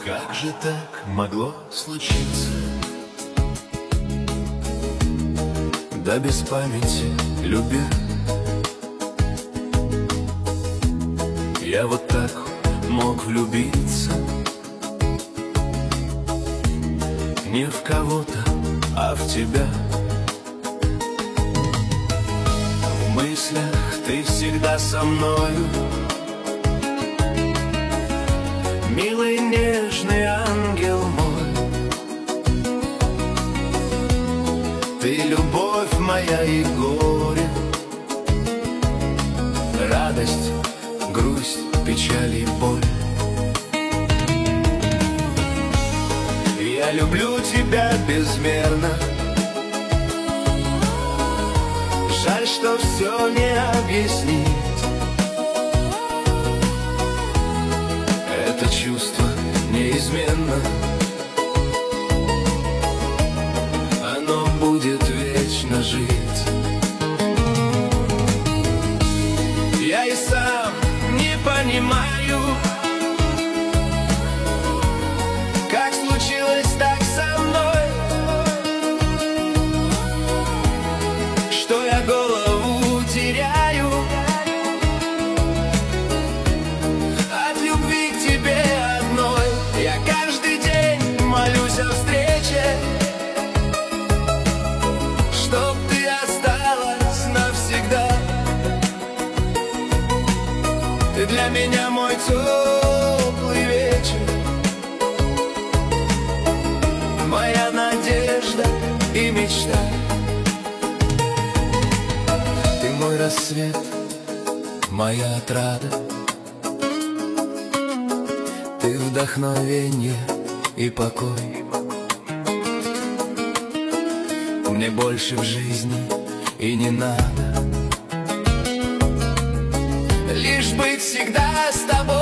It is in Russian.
Как же так могло случиться? Да без памяти любя, я вот так мог влюбиться не в кого-то, а в тебя. В мыслях ты всегда со мною, милый нежный ангел мой. Ты любовь моя и горе, радость, грусть, печаль и боль. Я люблю тебя безмерно. Жаль, что все не объяснить. Это чувство неизменно, оно будет вечно жить. Я и сам не понимаю, как случилось так со мной, что я голову теряю от любви к тебе одной. Я каждый день молюсь о встрече, чтоб ты осталась навсегда. Ты для меня мой теплый вечер, моя надежда и мечта. Ты мой рассвет, моя отрада. Ты вдохновенье и покой. Мне больше в жизни и не надо, лишь быть всегда с тобой.